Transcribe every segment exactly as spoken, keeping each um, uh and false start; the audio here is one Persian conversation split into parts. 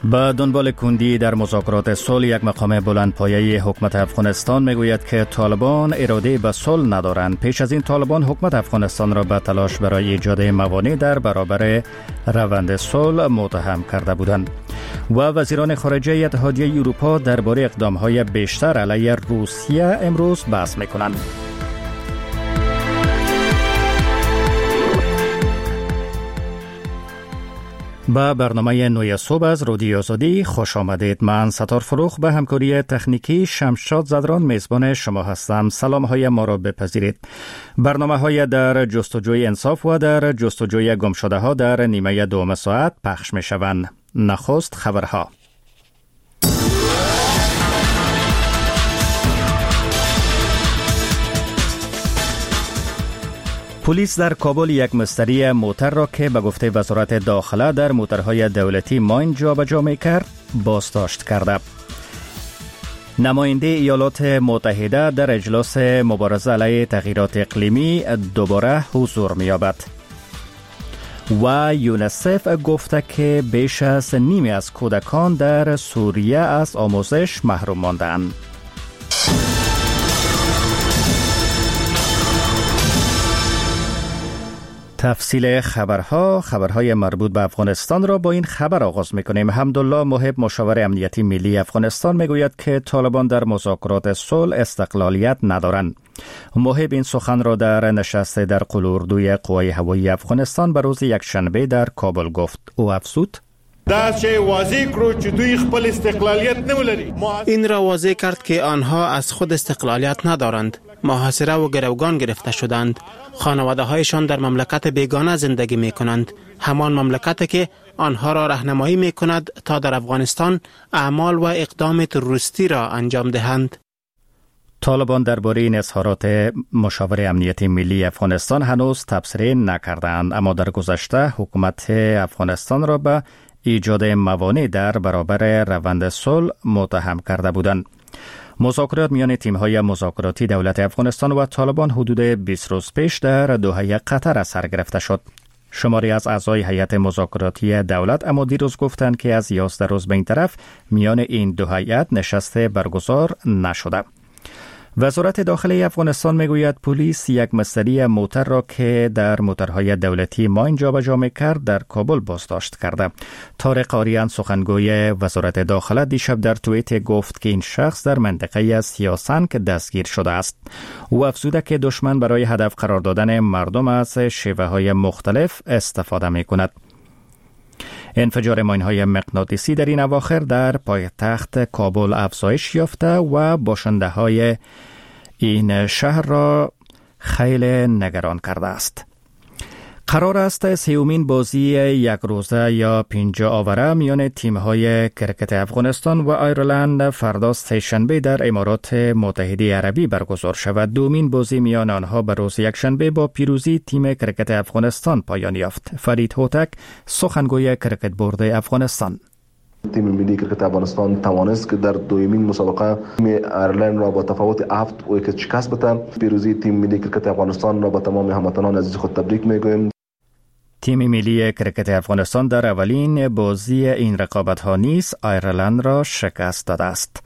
به دنبال کندی در مذاکرات صلح، یک مقام بلندپایه حکومت افغانستان میگوید که طالبان اراده به صلح ندارند. پیش از این طالبان حکومت افغانستان را به تلاش برای ایجاد موانع در برابر روند صلح متهم کرده بودند. و وزیران خارجه اتحادیه اروپا درباره اقدام‌های بیشتر علیه روسیه امروز بحث می‌کنند. با برنامه نوی صبح از رادیو آزادی خوش آمدید. من ستار فروخ به همکاری تکنیکی شمشاد زدران میزبان شما هستم. سلام های ما را بپذیرید. برنامه های در جستجوی انصاف و در جستجوی گمشده ها در نیمه دوم ساعت پخش می شوند. نخست خبرها. پلیس در کابل یک مشتری موتر را که به گفته وزارت داخله در موترهای دولتی ماین جابجا می‌کرد بازداشت کرده. نماینده ایالات متحده در اجلاس مبارزه علیه تغییرات اقلیمی دوباره حضور می‌یابد. و یونیسف گفته که بیش از نیمی از کودکان در سوریه از آموزش محروم ماندند. تفصیل خبرها خبرهای مربوط به افغانستان را با این خبر آغاز می‌کنیم. حمدالله محب مشاور امنیتی ملی افغانستان میگوید که طالبان در مذاکرات صلح استقلالیت ندارند. محب این سخن را در نشست در قلوردوی قوای هوایی افغانستان به روز یکشنبه در کابل گفت. او افزود: این را واضح کرد که آنها از خود استقلالیت ندارند. محاصره و گروگان گرفته شدند. خانواده هایشان در مملکت بیگانه زندگی می کنند. همان مملکتی که آنها را راهنمایی می کند تا در افغانستان اعمال و اقدام تروریستی را انجام دهند. طالبان درباره این اظهارات مشاور امنیتی ملی افغانستان هنوز تبصره نکردند، اما در گذشته حکومت افغانستان را به ایجاد موانع در برابر روند صلح متهم کرده بودند. مذاکرات میان تیم‌های مذاکراتی دولت افغانستان و طالبان حدود بیست روز پیش در دوحه قطر سر گرفته شد. شماری از اعضای هیئت مذاکراتی دولت اما دیروز گفتند که از یازده روز به این طرف میان این دو هیئت نشست برگزار نشده. وزارت داخله افغانستان میگوید پلیس یک مشتری موتر را که در موترهای دولتی ماین جابجا می‌کرد در کابل بازداشت کرده. طارق آریان سخنگوی وزارت داخله دیشب در توییت گفت که این شخص در منطقه از سیاسنگ دستگیر شده است. او افزوده که دشمن برای هدف قرار دادن مردم از شیوه‌های مختلف استفاده می‌کند. انفجار ماین‌های مغناطیسی در این اواخر در پایتخت کابل افزایش یافته و باشنده‌های این شهر را خیلی نگران کرده است. قرار است سیومین بازی یک روزه یا پنجاه آوره میان تیم‌های کرکت افغانستان و آیرلند فردا سه‌شنبه در امارات متحده عربی برگزار شود. دومین بازی میان آنها به روز یکشنبه با پیروزی تیم کرکت افغانستان پایان یافت. فرید هوتک سخنگوی کرکت بورد افغانستان: تیم ملی کرکت افغانستان توانست که در دومین مسابقه تیم آیرلند را با تفاوت هفت ویکت شکست بدهد. پیروزی تیم ملی کرکت افغانستان را با تمام هموطنان عزیز خود تبریک میگویم. تیم ملی کرکت افغانستان در اولین بازی این رقابت‌ها نیز آیرلند را شکست داده است.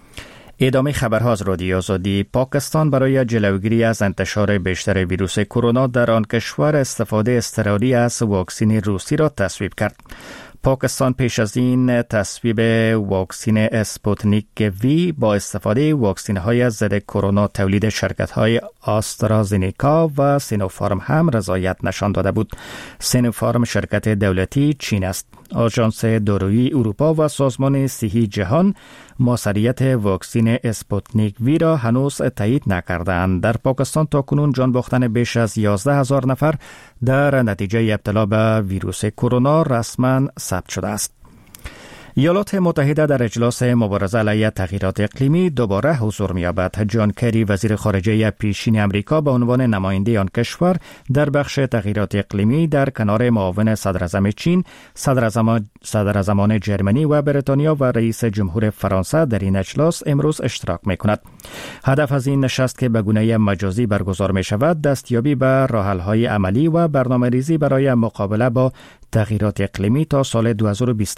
ادامه خبرها از رادیو آزادی. پاکستان برای جلوگیری از انتشار بیشتر ویروس کرونا در آن کشور استفاده اضطراری از واکسن روسی را تصویب کرد. پاکستان پیش از این تصویب واکسن اسپوتنیک وی با استفاده واکسن‌های ضد کرونا تولید شرکت‌های آسترازینیکا و سینوفارم هم رضایت نشان داده بود. سینوفارم شرکت دولتی چین است. آژانس دارویی اروپا و سازمان صحی جهان موثریت واکسن اسپوتنیک وی را هنوز تایید نکردند. در پاکستان تاکنون جان باختن بیش از یازده هزار نفر در نتیجه ابتلا به ویروس کرونا رسما ثبت شده است. ایالات متحده در اجلاس مبارزه علیه تغییرات اقلیمی دوباره حضور می‌یابد. جان کری وزیر خارجه پیشین امریکا به عنوان نماینده آن کشور در بخش تغییرات اقلیمی در کنار معاون صدراعظم چین، صدراعظم صدراعظمان جرمنی و بریتانیا و رئیس جمهور فرانسه در این اجلاس امروز اشتراک می‌کند. هدف از این نشست که به گونه مجازی برگزار می‌شود، دستیابی به راه‌حل‌های عملی و برنامه‌ریزی برای مقابله با تغییرات اقلیمی تا سال دو هزار و بیست است.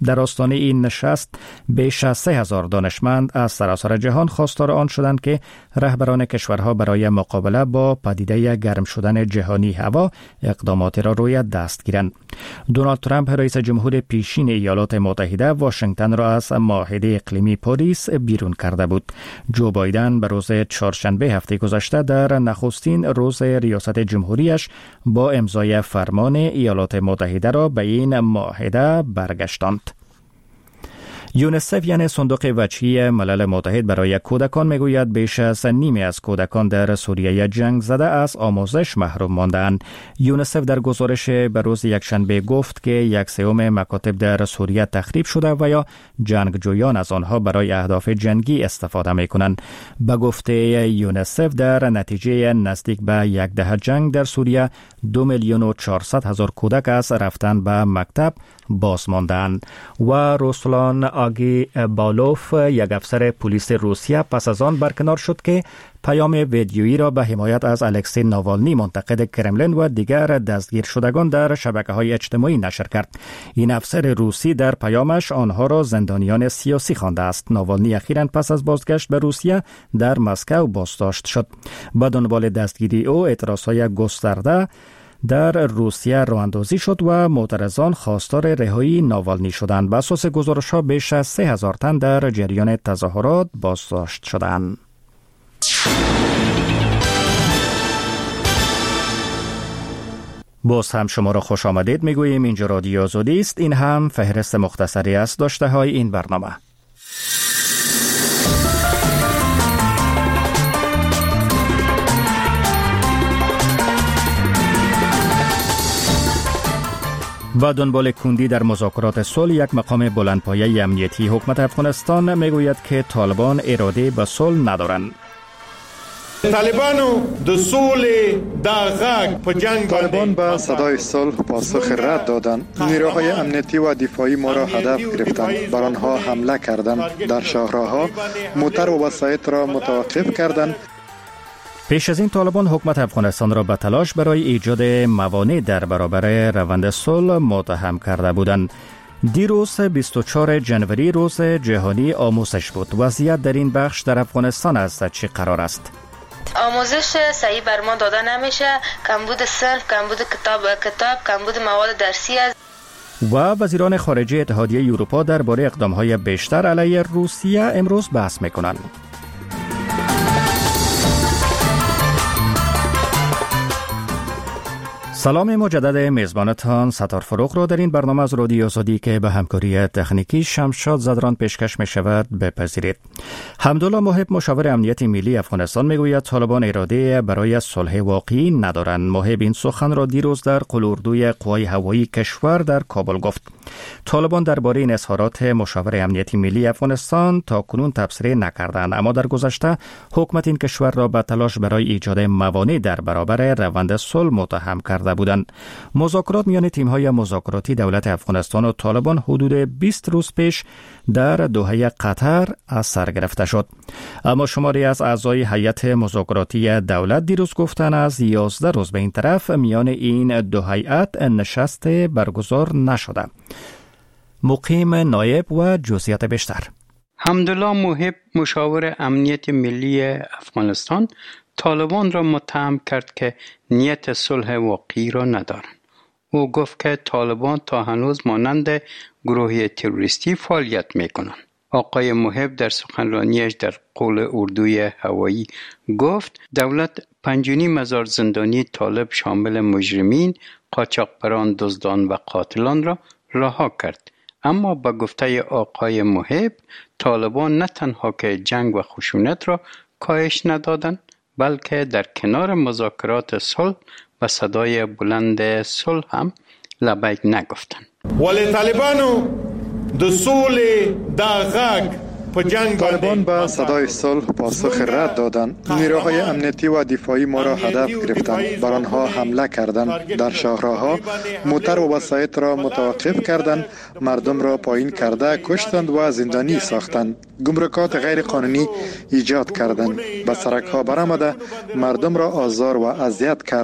در آستانه این نشست بیش از سه هزار دانشمند از سراسر جهان خواستار آن شدند که رهبران کشورها برای مقابله با پدیده گرم شدن جهانی هوا اقداماتی را روی دست گیرند. دونالد ترامپ رئیس جمهور پیشین ایالات متحده واشنگتن را از معاهده اقلیمی پاریس بیرون کرده بود. جو بایدن به روز چهارشنبه هفته گذشته در نخستین روز ریاست جمهوریش با امضای فرمان ایالات متحده را به این معاهده برگشتاند. یونیسف یعنی صندوق وجهی ملل متحد برای کودکان میگوید بیش از نیمی از کودکان در سوریه جنگ زده از آموزش محروم ماندند. یونیسف در گزارش به روز یکشنبه گفت که یک سوم مکاتب در سوریه تخریب شده و یا جنگجویان از آنها برای اهداف جنگی استفاده میکنند. به گفته یونیسف در نتیجه نزدیک به یک دهه جنگ در سوریه دو میلیون و چهارصد هزار کودک از رفتن به مکتب باز ماندند. و روسلان آگی بالوف یک افسر پلیس روسیه پس از آن برکنار شد که پیام ویدیویی را به حمایت از الکسی ناوالنی منتقد کرملین و دیگر دستگیر شدگان در شبکه‌های اجتماعی نشر کرد. این افسر روسی در پیامش آنها را زندانیان سیاسی خوانده است. ناوالنی اخیراً پس از بازگشت به روسیه در مسکو بازداشت شد. به دنبال دستگیری او اعتراضهای گسترده در روسیه راه‌اندازی شد و معترضان خواستار رهایی ناوالنی شدند. بر اساس گزارش‌ها بیش از سه هزار تن در جریان تظاهرات بازداشت شدند. باز هم شما را خوش آمدید میگوییم. اینجا رادیو آزادی است. این هم فهرست مختصری است داشته های این برنامه. و دنبال کندی در مذاکرات صلح، یک مقام بلندپایه امنیتی حکومت افغانستان میگوید که طالبان اراده به صلح ندارند. طالبانو د صلح د غږ په جنگ طالبان به صدای صلح پاسخ رد دادند. نیروهای امنیتی و دفاعی ما را هدف گرفتند، بر آنها حمله کردند، در شهرها موتر و وسایط را متوقف کردند. پیش از این طالبان حکومت افغانستان را به تلاش برای ایجاد موانع در برابر روند صلح متهم کرده بودند. دیروز بیست و چهارم ژانویه روز جهانی آموزش بود. وضعیت در این بخش در افغانستان از چه قرار است؟ آموزش صحیح بر ما داده نمیشه. کمبود صنف، کمبود کتاب کتاب کمبود مواد درسی است. و وزیران خارجه اتحادیه اروپا درباره اقدام‌های بیشتر علیه روسیه امروز بحث می‌کنند. سلام مجدد میزبانتان ستار فروغ را در این برنامه از رادیو آزادی که به همکاری تکنیکی شمشاد زدران پیشکش می شود بپذیرید. حمدالله محب مشاور امنیت ملی افغانستان میگوید طالبان اراده برای صلح واقعی ندارند. محب این سخن را دیروز در قلوردوی قوای هوایی کشور در کابل گفت. طالبان درباره این اظهارات مشاور امنیت ملی افغانستان تا کنون تبصره نکردند، اما در گذشته حکومت این کشور را به تلاش برای ایجاد موانع در برابر روند صلح متهم کرده بودند. مذاکرات میان تیم‌های مذاکراتی دولت افغانستان و طالبان حدود بیست روز پیش در دوحه قطر از سر گرفته شد. اما شماری از اعضای هیئت مذاکراتی دولت دیروز گفتند از یازده روز به این طرف میان این دو هیئت نشست برگزار نشده. مقیم نایب و جزئیات بیشتر. حمدالله محب مشاور امنیت ملی افغانستان طالبان را متهم کرد که نیت صلح واقعی را ندارند. او گفت که طالبان تا هنوز مانند گروه تروریستی فعالیت می‌کنند. آقای محب در سخنرانیش در قول اردوی هوایی گفت دولت پنج و نیم هزار زندانی طالب شامل مجرمین، قاچاقبران، دزدان و قاتلان را رها کرد. اما با گفته آقای محب طالبان نه تنها که جنگ و خشونت را کاهش ندادند، بلکه در کنار مذاکرات صلح و صدای بلند صلح هم لبیک نگفتند. ولی طالبانو د صلح د غږ په جنگ طالبان به صدای صلح پاسخ رد دادند. نیروهای امنیتی و دفاعی ما را هدف گرفتند، بر آنها حمله کردند، در شهرها موتر و وسایط را متوقف کردند، مردم را پایین کرده کشتند و زندانی ساختند، گمرکات غیر قانونی ایجاد کردند، به سرک‌ها برآمده مردم را آزار و اذیت کردند.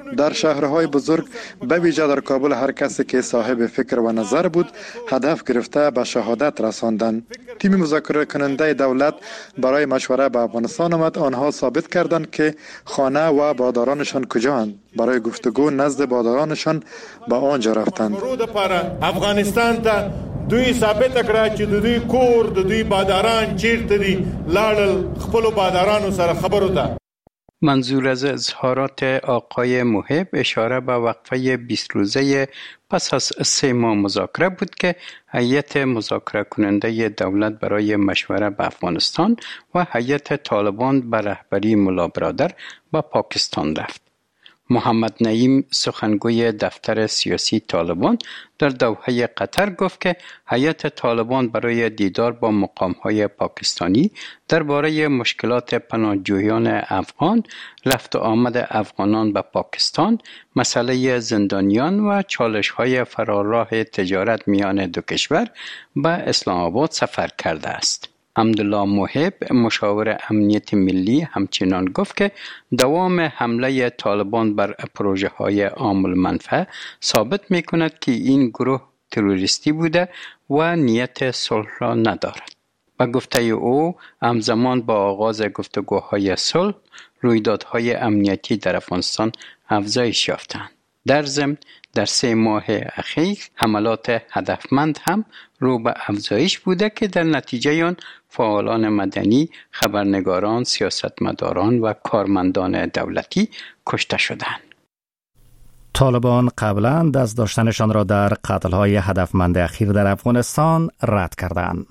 در شهرهای بزرگ به ویژه در کابل هر کسی که صاحب فکر و نظر بود هدف گرفته به شهادت رساندند. تیم مذاکره کننده دولت برای مشوره به افغانستان آمد. آنها ثابت کردند که خانه و بادارانشان کجااند. برای گفتگو نزد بادارانشان به آنجا رفتند. افغانستان ته دوی ثابت کړه چې د دوی کور د دوی باداران چیرته دي لاړل خپل بادارانو سره خبرو ده. منظور از اظهارات آقای محب اشاره به وقفه بیست روزه پس از سه ماه مذاکره بود که هیئت مذاکره کننده دولت برای مشوره به افغانستان و هیئت طالبان به رهبری ملا برادر به پاکستان رفت. محمد نعیم سخنگوی دفتر سیاسی طالبان در دوحه قطر گفت که هیئت طالبان برای دیدار با مقام‌های پاکستانی درباره مشکلات پناهجویان افغان، رفت و آمد افغانان به پاکستان، مسئله زندانیان و چالش‌های فراراه تجارت میان دو کشور به اسلام آباد سفر کرده است. عبدالله محب مشاور امنیت ملی همچنان گفت که دوام حمله طالبان بر پروژه های عام المنفعه ثابت می کند که این گروه تروریستی بوده و نیت صلح را ندارد. با گفته او همزمان با آغاز گفتگوهای صلح رویدادهای امنیتی در افغانستان افزایش یافتند. در ضمن در سه ماه اخیر حملات هدفمند هم رو به افزایش بوده که در نتیجه آن فعالان مدنی، خبرنگاران، سیاستمداران و کارمندان دولتی کشته شدند. طالبان قبلا دست داشتنشان را در قتل‌های هدفمند اخیر در افغانستان رد کردند.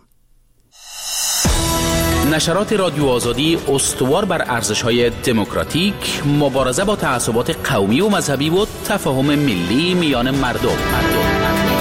نشرات رادیو آزادی استوار بر ارزش‌های دموکراتیک، مبارزه با تعصبات قومی و مذهبی و تفاهم ملی میان مردم. مردم.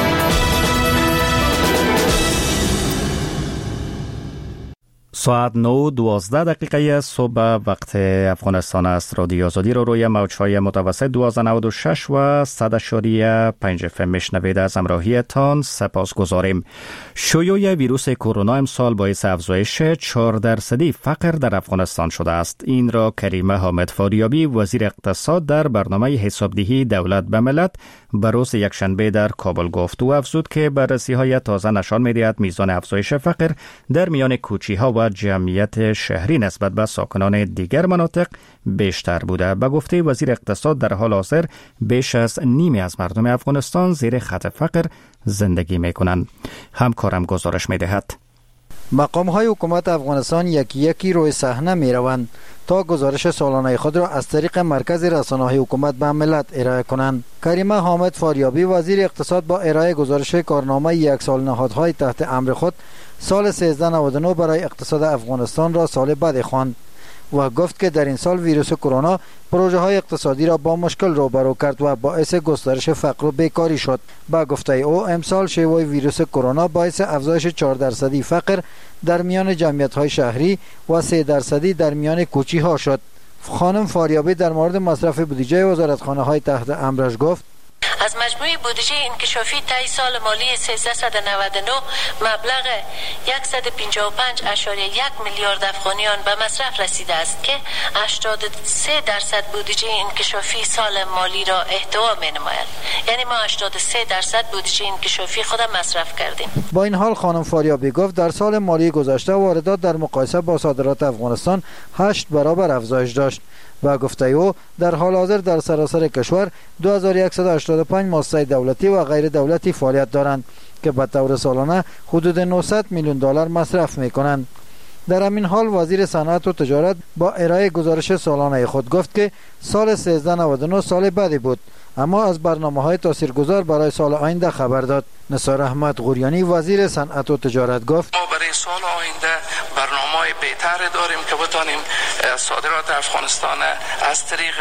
ساعت نه دوازده دقیقه صبح وقت افغانستان است. رادیو آزادی رو روی موج‌های متوسط دوازده نود و شش و صد اشاریه پنج اف ام میشنوید. از همراهیتان سپاس گذاریم. شیوع ویروس کرونا امسال باعث افزایش چهار درصدی فقر در افغانستان شده است. این را کریمه حامد فاریابی وزیر اقتصاد در برنامه حسابدهی دولت به ملت به روز یکشنبه در کابل گفت. او افزود که بررسی‌های تازه نشان می‌دهد میزان افزایش فقر در میان کوچی‌ها و جمعیت شهری نسبت به ساکنان دیگر مناطق بیشتر بوده. به گفته وزیر اقتصاد در حال حاضر بیش از نیمی از مردم افغانستان زیر خط فقر زندگی می‌کنند. همکارم گزارش می‌دهد. مقام‌های حکومت افغانستان یکی یکی روی صحنه می‌روند تا گزارش سالانه خود را از طریق مرکز رسانه‌های حکومت به ملت ارائه کنند. کریمه حامد فاریابی وزیر اقتصاد با ارائه گزارش کارنامه یک سال نهادهای تحت امر خود سال سیزده نود و نه برای اقتصاد افغانستان را سال بدی خواند و گفت که در این سال ویروس کرونا پروژه های اقتصادی را با مشکل روبرو کرد و باعث گسترش فقر و بیکاری شد. با گفته او امسال شیوع ویروس کرونا باعث افزایش چهار درصدی فقر در میان جمعیت های شهری و سه درصدی در میان کوچی ها شد. خانم فاریابی در مورد مصرف بودجه وزارتخانه های تحت امرش گفت: از مجموع بودجه انکشافی طی سال مالی سیزده نود و نه مبلغ صد و پنجاه و پنج اشاریه یک میلیارد افغانیان به مصرف رسیده است که هشتاد و سه درصد بودجه انکشافی سال مالی را احتوا می‌نماید. یعنی ما هشتاد و سه درصد بودجه انکشافی خود مصرف کردیم. با این حال خانم فاریابی گفت در سال مالی گذشته واردات در مقایسه با صادرات افغانستان هشت برابر افزایش داشت. و گفته او در حال حاضر در سراسر کشور دو هزار و صد و هشتاد و پنج مؤسسه دولتی و غیر دولتی فعالیت دارند که به طور سالانه حدود نهصد میلیون دلار مصرف می کنند. در همین حال وزیر صنعت و تجارت با ارائه گزارش سالانه خود گفت که سال سیزده نود و نه سال بدی بود، اما از برنامه‌های تاثیرگذار برای سال آینده خبر داد. نثار احمد غوریانی وزیر صنعت و تجارت گفت: ما برای سال آینده برنامه‌های بهتری داریم که بتونیم صادرات افغانستان از طریق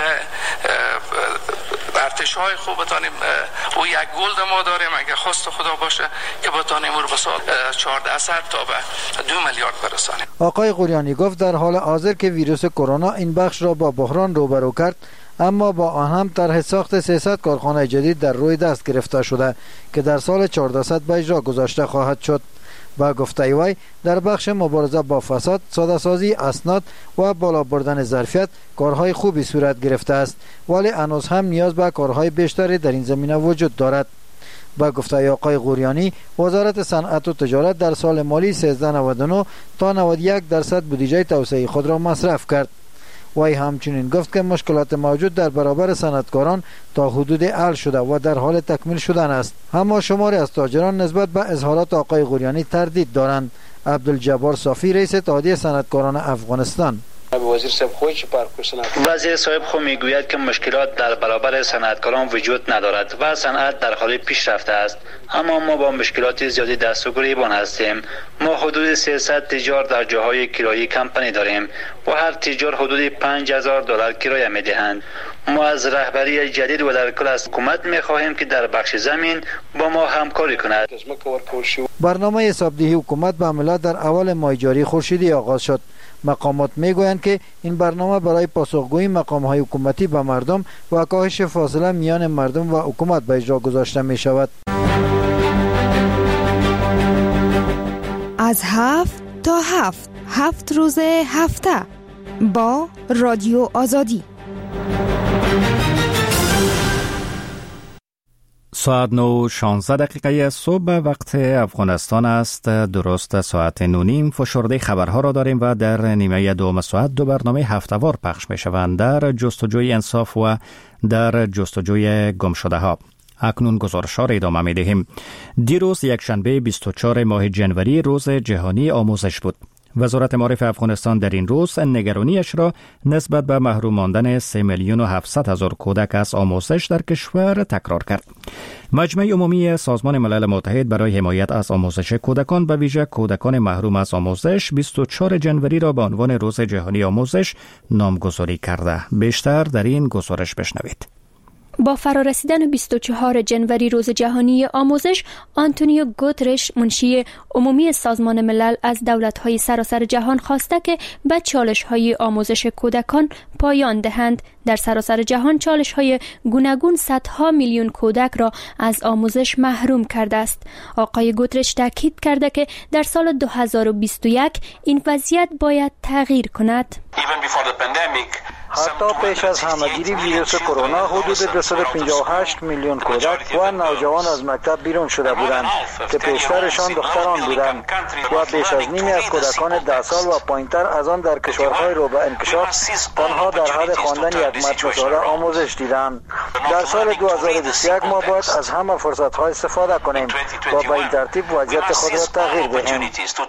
ارتش‌های خوب بتونیم او یک گلد ما داریم اگر خواست خدا باشه که بتونیم رو به سال چهارده درصد تا به دو میلیارد برسانیم. آقای غوریانی گفت در حال حاضر که ویروس کرونا این بخش را با بحران روبرو کرد، اما با آن هم طرح ساخت سیصد کارخانه جدید در روی دست گرفته شده که در سال چهاردهصد به اجرا گذاشته خواهد شد. با گفته وی در بخش مبارزه با فساد، ساده سازی اسناد و بالا بردن ظرفیت کارهای خوبی صورت گرفته است، ولی هنوز هم نیاز به کارهای بیشتری در این زمینه وجود دارد. با گفته آقای غوریانی، وزارت صنعت و تجارت در سال مالی سیزده نود و نه تا نود و یک درصد بودجه توسعه خود را مصرف کرد. وی همچنین گفت که مشکلات موجود در برابر صنعتکاران تا حدود حل شده و در حال تکمیل شدن است. اما شماری از تاجران نسبت به اظهارات آقای غوریانی تردید دارند. عبدالجبار صافی، رئیس اتحادیه صنعتکاران افغانستان: وزیر صاحب خود چه پرکو صنعت وزیر صاحب خود میگوید که مشکلات در برابر صنعتکاران وجود ندارد و صنعت در حال پیشرفته است، اما ما با مشکلات زیادی دست و گریبان هستیم. ما حدود سیصد تجار در جاهای کرایی کمپانی داریم و هر تجار حدود پنج هزار دلار کرایه میدهند. ما از رهبری جدید و در کل از حکومت میخواهیم که در بخش زمین با ما همکاری کند. برنامه حسابدهی حکومت به ملت در اول ماه جاری خورشیدی آغاز شد. مقامات میگویند که این برنامه برای پاسخگویی مقام‌های حکومتی به مردم و کاهش فاصله میان مردم و حکومت به اجرا گذاشته می شود. از هفت تا هفت هفت روز هفته با رادیو آزادی. ساعت نو شانزده دقیقه صبح وقت افغانستان است. درست ساعت نونیم فشرده خبرها را داریم و در نیمه دوم ساعت دو برنامه هفته‌وار پخش می شوند، در جستجوی انصاف و در جستجوی گمشده ها. اکنون گزارش ها را ادامه می دهیم. دیروز یک شنبه بیست و چهارم ماه جنوری روز جهانی آموزش بود. وزارت معارف افغانستان در این روز نگرانیش را نسبت به محروم ماندن سه میلیون و هفتصد هزار کودک از آموزش در کشور تکرار کرد. مجمع عمومی سازمان ملل متحد برای حمایت از آموزش کودکان به ویژه کودکان محروم از آموزش بیست و چهارم جنوری را به عنوان روز جهانی آموزش نامگذاری کرده. بیشتر در این گزارش بشنوید. با فرارسیدن بیست و چهارم جنوری روز جهانی آموزش، آنتونیو گوترش منشی عمومی سازمان ملل از دولت‌های سراسر جهان خواسته که به چالش‌های آموزش کودکان پایان دهند. در سراسر جهان چالش‌های گوناگون صدها میلیون کودک را از آموزش محروم کرده است. آقای گوترش تاکید کرده که در سال دو هزار و بیست و یک این وضعیت باید تغییر کند. حتی پیش از همه‌گیری ویروس کرونا حدود دویست و پنجاه و هشت میلیون کودک و نوجوان از مکتب بیرون شده بودند که بیشترشان دختران بودند و بیش از نیمی از کودکان ده سال و پایینتر از آن در کشورهای رو به انکشاف تنها در حد خواندن یک متن ساده آموزش دیدند. در سال دو هزار و بیست و یک ما باید از همه فرصت‌ها استفاده کنیم و به این ترتیب وضعیت خود را تغییر دهیم.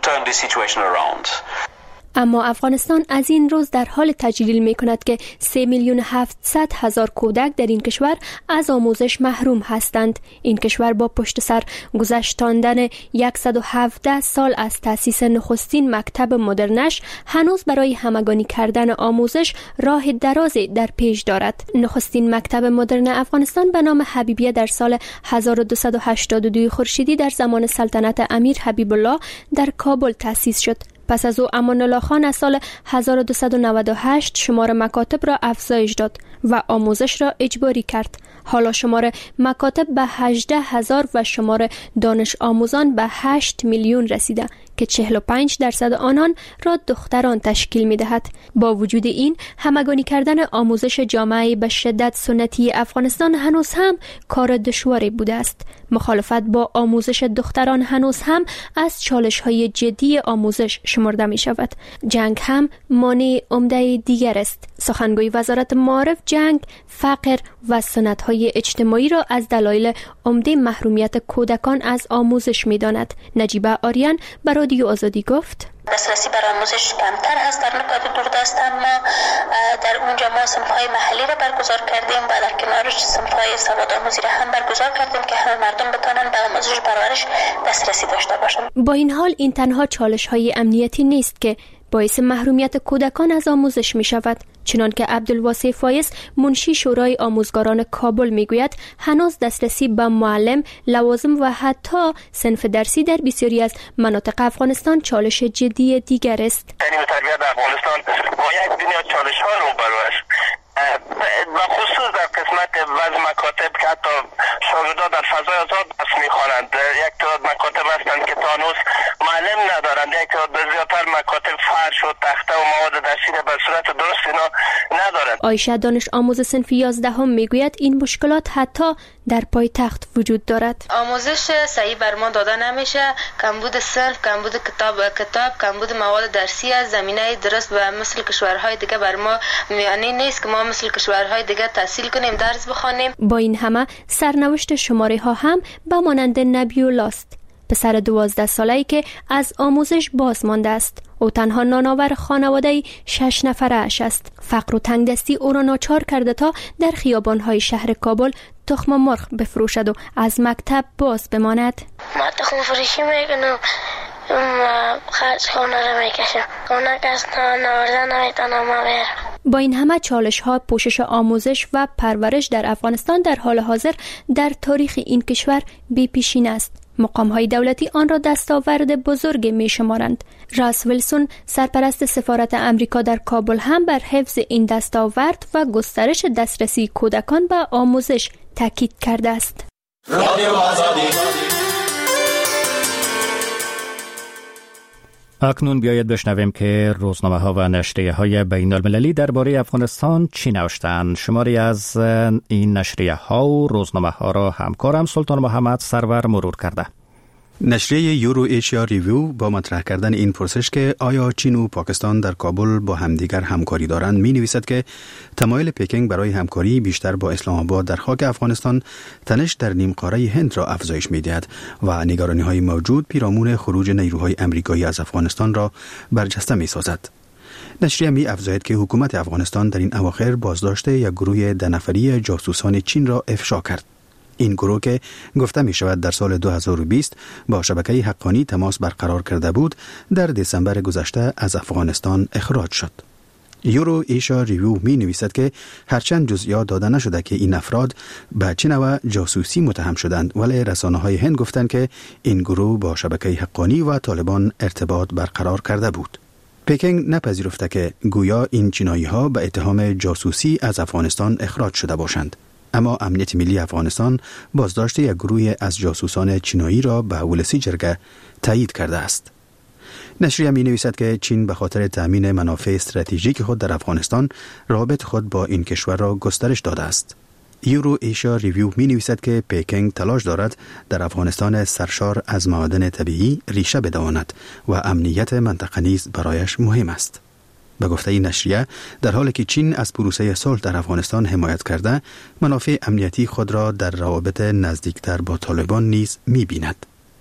اما افغانستان از این روز در حال تجلیل می کند که سه میلیون و هفتصد هزار کودک در این کشور از آموزش محروم هستند. این کشور با پشت سر گذشتاندن صد و هفده سال از تأسیس نخستین مکتب مدرنش هنوز برای همگانی کردن آموزش راه درازی در پیش دارد. نخستین مکتب مدرن افغانستان به نام حبیبیه در سال هزار و دویست و هشتاد و دو خورشیدی در زمان سلطنت امیر حبیب الله در کابل تأسیس شد. پس از او امان الله خان از سال هزار و دویست و نود و هشت شمار مکاتب را افزایش داد و آموزش را اجباری کرد. حالا شمار مکاتب به هجده هزار و شمار دانش آموزان به هشت میلیون رسیده که چهل و پنج درصد آنان را دختران تشکیل می دهد. با وجود این، همگانی کردن آموزش جامعه به شدت سنتی افغانستان هنوز هم کار دشواری بوده است. مخالفت با آموزش دختران هنوز هم از چالش های جدی آموزش شمرده می شود. جنگ هم مانع عمده دیگر است. سخنگوی وزارت معارف جنگ، فقر و سنت های اجتماعی را از دلایل عمده محرومیت کودکان از آموزش می داند. نجیبه آریان بر رادیو آزادی گفت: دسترسی بر آموزش کمتر است در نقاط دوردست، اما در اونجا ما صنف‌های محلی را برگزار کردیم و در کنارش صنف‌های سوادآموزی را هم برگزار کردیم که همه مردم بتوانند به آموزش پرورش دسترسی داشته باشند. با این حال این تنها چالش‌های امنیتی نیست که باعث محرومیت کودکان از آموزش می شود. چنانکه عبدالواسع فایز منشی شورای آموزگاران کابل می گوید هنوز دسترسی به معلم، لوازم و حتی صنف درسی در بسیاری از مناطق افغانستان چالش جدی دیگر است. تعلیم و تربیت در افغانستان با یک دنیا چالش ها روبرو است. خصوص در قسمت بعض مکاتب که حتی شاگردان در فضای آزاد درس میخوانند، یک تعداد مکاتب هستند که تا هنوز معلم ندارند، یک تعداد زیادتر مکاتب فرش و تخته و مواد درسی به صورت درست اینا ندارند. عایشه دانش آموز صنف یازدهم میگوید این مشکلات حتی در پایتخت وجود دارد. آموزش صحیح بر ما داده نمیشه، کمبود صنف، کمبود کتاب کتاب کمبود مواد درسی از زمینه درست به مثل کشورهای دیگه بر ما یعنی نیست که ما مثل کشورهای دیگه تحصیل کنیم، درس بخوانیم. با این همه سرنوشت شماره ها هم به مانند نبیولا است، پسر دوازده ساله‌ای که از آموزش باز مانده است. او تنها نانآور خانواده شش نفره اش است. فقر و تنگدستی او را ناچار کرده تا در خیابان‌های شهر کابل تخم مرغ بفروشد و از مکتب باز بماند. ما تخم فروشی میکنم، خرج خانه را میکشم، خانه کس نوردن نمیتونم ما برم. با این همه چالش ها، پوشش آموزش و پرورش در افغانستان در حال حاضر در تاریخ این کشور بی پیشین است. مقام های دولتی آن را دستاورد بزرگ می شمارند. راس ویلسون، سرپرست سفارت امریکا در کابل، هم بر حفظ این دستاورد و گسترش دسترسی کودکان به آموزش تاکید کرده است. رادیو آزادی. اکنون بیاید بشنویم که روزنامه ها و نشریه های بین المللی درباره افغانستان چی نوشتند. شماری از این نشریه ها و روزنامه ها را همکارم سلطان محمد سرور مرور کرده. نشریه یورو ایشیا ریویو با مطرح کردن این پرسش که آیا چین و پاکستان در کابل با همدیگر همکاری دارند می نویسد که تمایل پکینگ برای همکاری بیشتر با اسلام آباد در خاک افغانستان تنش در نیم قاره هند را افزایش می دهد و نگرانی های موجود پیرامون خروج نیروهای امریکایی از افغانستان را برجسته می سازد. نشریه می افزاید که حکومت افغانستان در این اواخر بازداشت یک گروه ده نفری جاسوسان چین را افشا کرد. این گروه که گفته می شود در سال دو هزار و بیست با شبکه حقانی تماس برقرار کرده بود، در دسامبر گذشته از افغانستان اخراج شد. یورو ایشیا ریویو می نویسد که هرچند جزئیات داده نشده که این افراد به چه نوع جاسوسی متهم شدند، ولی رسانه های هند گفتند که این گروه با شبکه حقانی و طالبان ارتباط برقرار کرده بود. پکینگ نپذیرفته که گویا این چینایی ها به اتهام جاسوسی از افغانستان اخراج شده باشند. اما امنیت ملی افغانستان بازداشت یک گروه از جاسوسان چینایی را به ولسی جرگه تایید کرده است. نشریه می نویسد که چین به خاطر تأمین منافع استراتژیک خود در افغانستان رابط خود با این کشور را گسترش داده است. یورو ایشیا ریویو می نویسد که پکینگ تلاش دارد در افغانستان سرشار از معادن طبیعی ریشه بدواند و امنیت منطقه نیز برایش مهم است. به گفته این نشریه، در حالی که چین از پروسه صلح در افغانستان حمایت کرده، منافع امنیتی خود را در روابط نزدیکتر با طالبان نیز می بیند.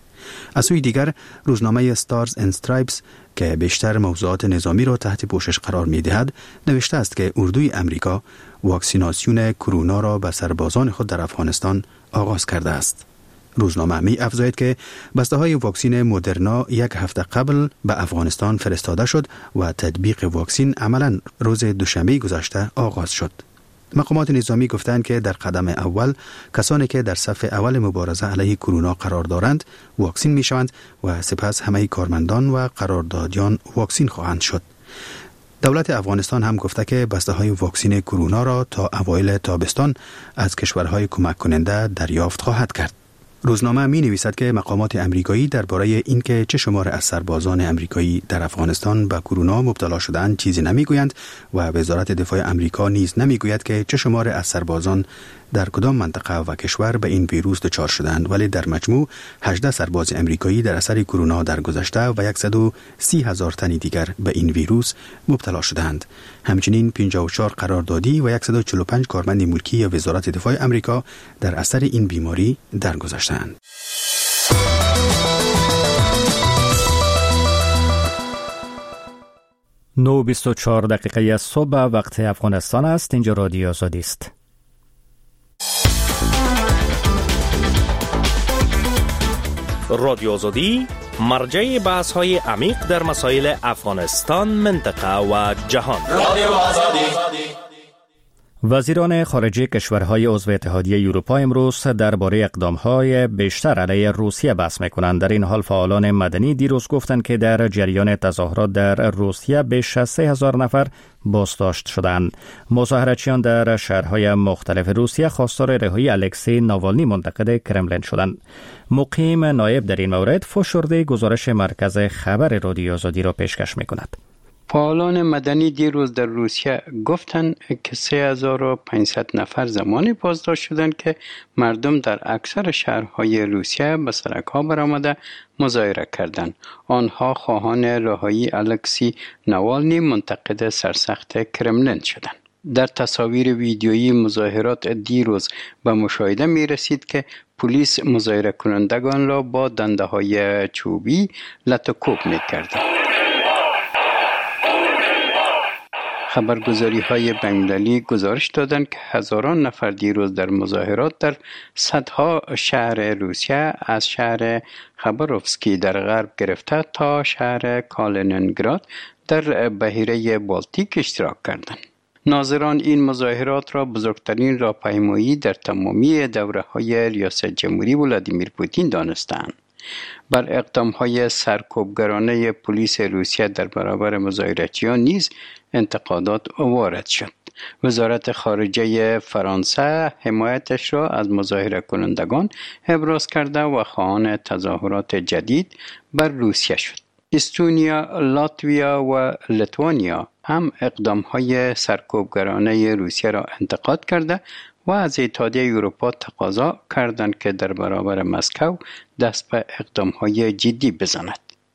از سوی دیگر، روزنامه ستارز اند استرایپس که بیشتر موضوعات نظامی را تحت پوشش قرار می دهد، نوشته است که اردوی امریکا واکسیناسیون کرونا را به سربازان خود در افغانستان آغاز کرده است. روزنامه می افزاید که بسته های واکسین مدرنا یک هفته قبل به افغانستان فرستاده شد و تطبیق واکسین عملاً روز دوشنبه گذشته آغاز شد. مقامات نظامی گفتند که در قدم اول کسانی که در صف اول مبارزه علیه کرونا قرار دارند واکسین می شوند و سپس همه کارمندان و قراردادیان واکسین خواهند شد. دولت افغانستان هم گفته که بسته های واکسین کرونا را تا اوایل تابستان از کشورهای کمک کننده دریافت خواهد کرد. روزنامه می نویسد که مقامات امریکایی درباره اینکه چه شمار از سربازان امریکایی در افغانستان به کرونا مبتلا شدند چیزی نمی گویند و وزارت دفاع امریکا نیز نمی گوید که چه شمار از سربازان در کدام منطقه و کشور به این ویروس دچار شدند، ولی در مجموع هجده سرباز امریکایی در اثر کرونا در گذشته و صد و سی هزار تن دیگر به این ویروس مبتلا شدند. همچنین پنجاه و چهار قراردادی و صد و چهل و پنج کارمند ملکی وزارت دفاع امریکا در اثر این بیماری درگذشتند. نه و بیست و چهار دقیقه از صبح وقت افغانستان است. اینجا رادیو آزادی است. رادیو آزادی مرجع بحث های عمیق در مسائل افغانستان، منطقه و جهان. رادیو آزادی. وزیران خارجه کشورهای عضو اتحادیه اروپا امروز درباره اقدامهای بیشتر علیه روسیه بحث می‌کنند. در این حال فعالان مدنی دیروز گفتند که در جریان تظاهرات در روسیه بیش از سه هزار نفر بازداشت شدند. مظاهراتچیان در شهرهای مختلف روسیه خواستار رهایی الکسی ناوالنی منتقد کرملین شدند. مقیم نایب در این مورد فشرده گزارش مرکز خبر رادیو آزادی را پیشکش می‌کند. فعالان مدنی دیروز در روسیه گفتند که سه هزار و پانصد نفر زمانی بازداشت شدند که مردم در اکثر شهرهای روسیه به سرک‌ها برآمده مظاهره کردند. آنها خواهان رهایی الکسی ناوالنی منتقد سرسخت کرملین شدند. در تصاویر ویدیویی مظاهرات دیروز به مشاهده می رسید که پلیس مظاهره کنندگان را با دنده‌های چوبی لط و کوب می کردند. خبرگزاری های بین‌المللی گزارش دادند که هزاران نفر دیروز در مظاهرات در صدها شهر روسیه از شهر خباروفسکی در غرب گرفته تا شهر کالینینگراد در بحیره بالتیک اشتراک کردند. ناظران این مظاهرات را بزرگترین راهپیمایی در تمامی دوره‌های ریاست جمهوری ولادیمیر پوتین دانستند. بر اقدام‌های سرکوبگرانه پلیس روسیه در برابر مظاهراتچیان نیز انتقادات وارد شد. وزارت خارجه فرانسه حمایتش را از مظاهره کنندگان ابراز کرده و خواهان تظاهرات جدید بر روسیه شد. استونیا، لاتویا و لیتوانیا هم اقدام‌های سرکوبگرانه روسیه را انتقاد کرده و از اتحادیه اروپا تقاضا کردند که در برابر مسکو دست به اقدام‌های جدی بزند.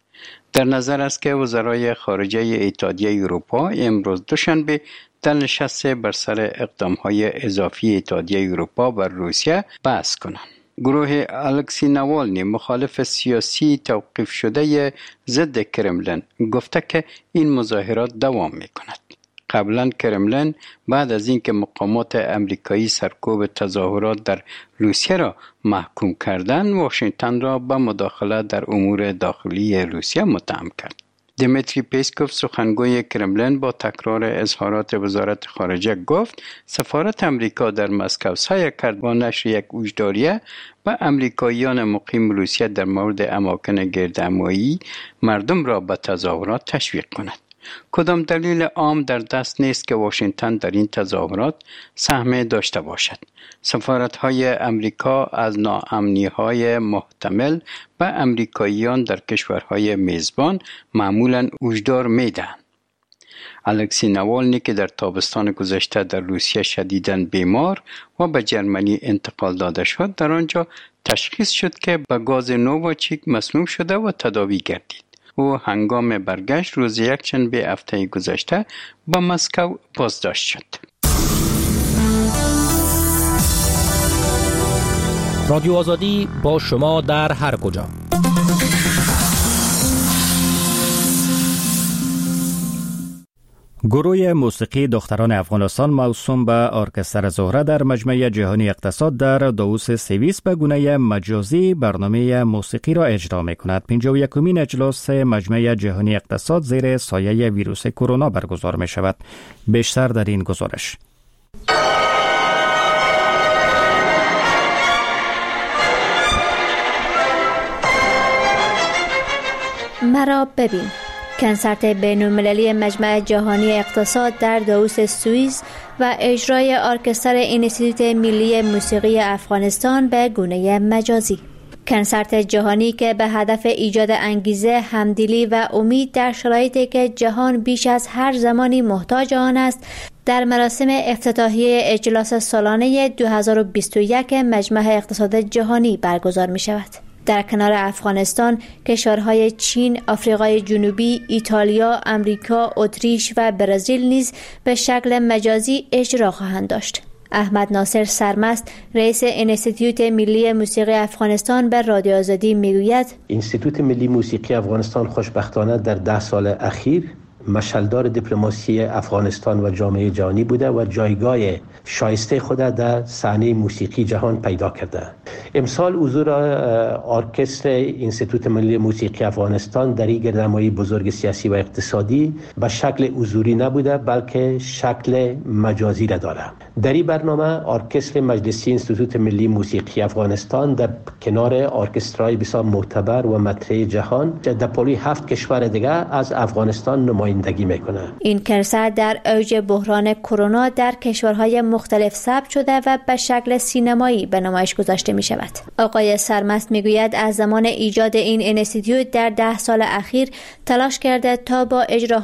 در نظر است که وزرای خارجه اتحادیه اروپا امروز دوشنبه در نشست بر سر اقدام‌های اضافی اتحادیه اروپا بر روسیه بحث کنند. گروه الکسی ناوالنی مخالف سیاسی توقیف شده ضد کرملین گفته که این مظاهرات دوام می‌کند. قبلا کرملین بعد از اینکه مقامات امریکایی سرکوب تظاهرات در روسیه را محکوم کردند، واشنگتن را به مداخله در امور داخلی روسیه متهم کرد. دیمیتری پیسکوف سخنگوی کرملین با تکرار اظهارات وزارت خارجه گفت سفارت امریکا در مسکو سعی کرد با نشر یک هشداریه به امریکاییان مقیم روسیه در مورد اماکن گردهمایی مردم را به تظاهرات تشویق کند. کدام دلیل عام در دست نیست که واشنگتن در این تظاهرات سهم داشته باشد. سفارت‌های امریکا از ناامنی‌های محتمل به امریکاییان در کشورهای میزبان معمولاً هشدار می‌دهند. الکسی ناوالنی که در تابستان گذشته در روسیه شدیداً بیمار و به جرمنی انتقال داده شد، در آنجا تشخیص شد که به گاز نوواچیک مسموم شده و تداوی گردید. او هنگام برگشت روز یکشنبه هفته گذشته به مسکو بازداشت شد. رادیو آزادی با شما در هر کجا. گروه موسیقی دختران افغانستان موسوم به ارکستر زهره در مجمع جهانی اقتصاد در داووس سوئیس به گونه مجازی برنامه موسیقی را اجرا می‌کند. پنجاه و یکمین اجلاس مجمع جهانی اقتصاد زیر سایه ویروس کرونا برگزار می‌شود. بیشتر در این گزارش. مرا ببین. کنسرت بین‌المللی مجمع جهانی اقتصاد در داووس سوئیس و اجرای ارکستر انستیتوت ملی موسیقی افغانستان به گونه مجازی. کنسرت جهانی که به هدف ایجاد انگیزه، همدلی و امید در شرایطی که جهان بیش از هر زمانی محتاج آن است، در مراسم افتتاحیه اجلاس سالانه دو هزار و بیست و یک مجمع اقتصاد جهانی برگزار می شود. در کنار افغانستان، کشورهای چین، آفریقای جنوبی، ایتالیا، امریکا، اتریش و برزیل نیز به شکل مجازی اجرا خواهند داشت. احمد ناصر سرمست، رئیس انستیتوت ملی موسیقی افغانستان به رادیو آزادی میگوید: انستیتوت ملی موسیقی افغانستان خوشبختانه در ده سال اخیر مشعلدار دیپلماسی افغانستان و جامعه جهانی بوده و جایگاه شایسته خود در صحنه موسیقی جهان پیدا کرده. امسال حضور ارکستر انستیتوت ملی موسیقی افغانستان در این گردنمایی بزرگ سیاسی و اقتصادی به شکل حضوری نبوده بلکه شکل مجازی را داره. در این برنامه ارکستر مجلسی انستیتوت ملی موسیقی افغانستان در کنار ارکسترهای بسیار معتبر و مطرح جهان در پلی هفت کشور دیگه از افغانستان نمایندگی میکنه. این کنسرت در اوج بحران کرونا در کشورهای مختلف ثبت شده و به شکل سینمایی به نمایش گذاشته می شود. آقای سرمست می گوید از زمان ایجاد این انستیتوت در ده سال اخیر تلاش کرده تا با اجرا